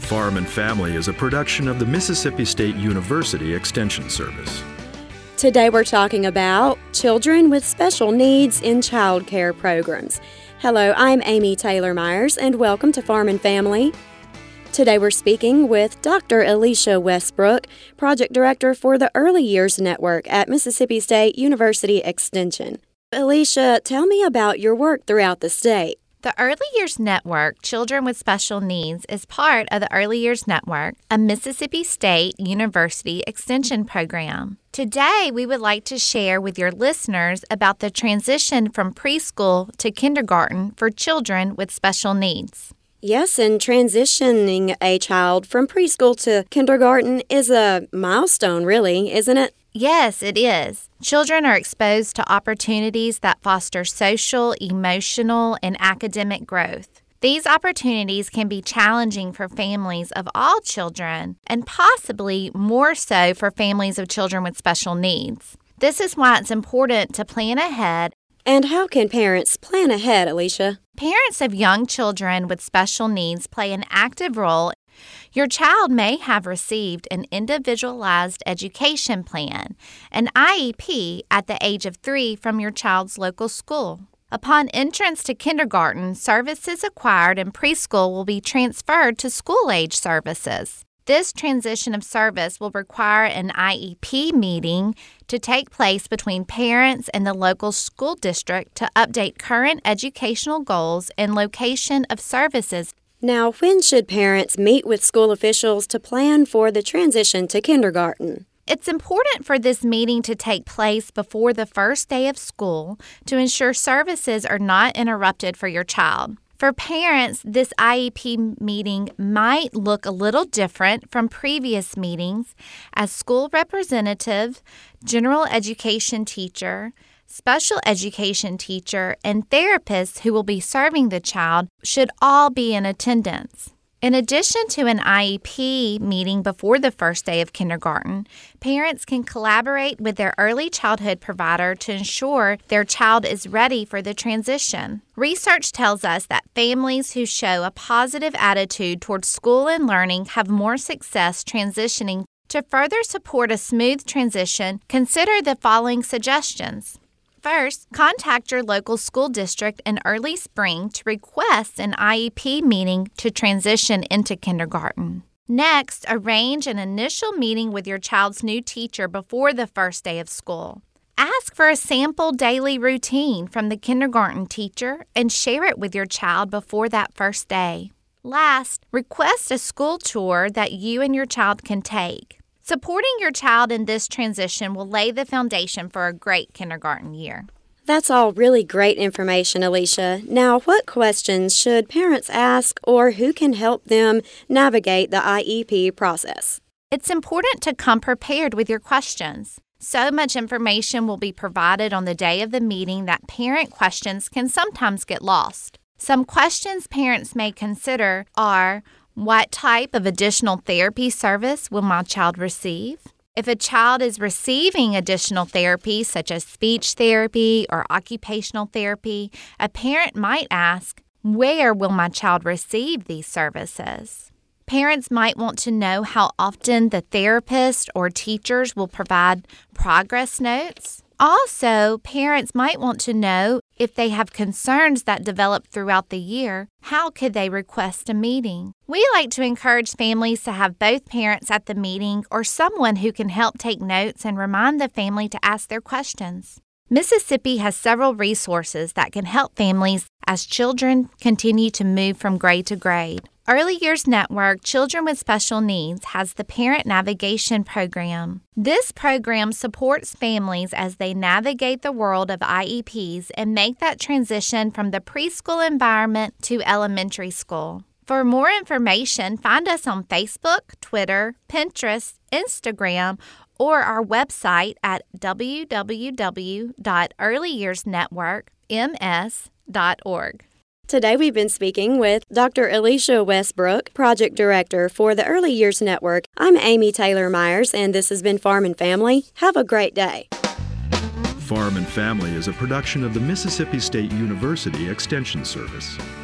Farm and Family is a production of the Mississippi State University Extension Service. Today we're talking about children with special needs in child care programs. Hello, I'm Amy Taylor Myers, and welcome to Farm and Family. Today we're speaking with Dr. Alicia Westbrook, Project Director for the Early Years Network at Mississippi State University Extension. Alicia, tell me about your work throughout the state. The Early Years Network, Children with Special Needs, is part of the Early Years Network, a Mississippi State University Extension program. Today, we would like to share with your listeners about the transition from preschool to kindergarten for children with special needs. Yes, and transitioning a child from preschool to kindergarten is a milestone, really, isn't it? Yes, it is. Children are exposed to opportunities that foster social, emotional, and academic growth. These opportunities can be challenging for families of all children, and possibly more so for families of children with special needs. This is why it's important to plan ahead. And how can parents plan ahead, Alicia? Parents of young children with special needs play an active role. Your child may have received an individualized education plan, an IEP, at the age of 3 from your child's local school. Upon entrance to kindergarten, services acquired in preschool will be transferred to school-age services. This transition of service will require an IEP meeting to take place between parents and the local school district to update current educational goals and location of services. Now, when should parents meet with school officials to plan for the transition to kindergarten? It's important for this meeting to take place before the first day of school to ensure services are not interrupted for your child. For parents, this IEP meeting might look a little different from previous meetings, as school representative, general education teacher, special education teacher, and therapists who will be serving the child should all be in attendance. In addition to an IEP meeting before the first day of kindergarten, parents can collaborate with their early childhood provider to ensure their child is ready for the transition. Research tells us that families who show a positive attitude towards school and learning have more success transitioning. To further support a smooth transition, consider the following suggestions. First, contact your local school district in early spring to request an IEP meeting to transition into kindergarten. Next, arrange an initial meeting with your child's new teacher before the first day of school. Ask for a sample daily routine from the kindergarten teacher and share it with your child before that first day. Last, request a school tour that you and your child can take. Supporting your child in this transition will lay the foundation for a great kindergarten year. That's all really great information, Alicia. Now, what questions should parents ask, or who can help them navigate the IEP process? It's important to come prepared with your questions. So much information will be provided on the day of the meeting that parent questions can sometimes get lost. Some questions parents may consider are: what type of additional therapy service will my child receive? If a child is receiving additional therapy, such as speech therapy or occupational therapy, a parent might ask, where will my child receive these services? Parents might want to know how often the therapist or teachers will provide progress notes. Also, parents might want to know if they have concerns that develop throughout the year, how could they request a meeting? We like to encourage families to have both parents at the meeting or someone who can help take notes and remind the family to ask their questions. Mississippi has several resources that can help families as children continue to move from grade to grade. Early Years Network, Children with Special Needs, has the Parent Navigation Program. This program supports families as they navigate the world of IEPs and make that transition from the preschool environment to elementary school. For more information, find us on Facebook, Twitter, Pinterest, Instagram, or our website at www.earlyyearsnetworkms.org. Today we've been speaking with Dr. Alicia Westbrook, Project Director for the Early Years Network. I'm Amy Taylor Myers, and this has been Farm and Family. Have a great day. Farm and Family is a production of the Mississippi State University Extension Service.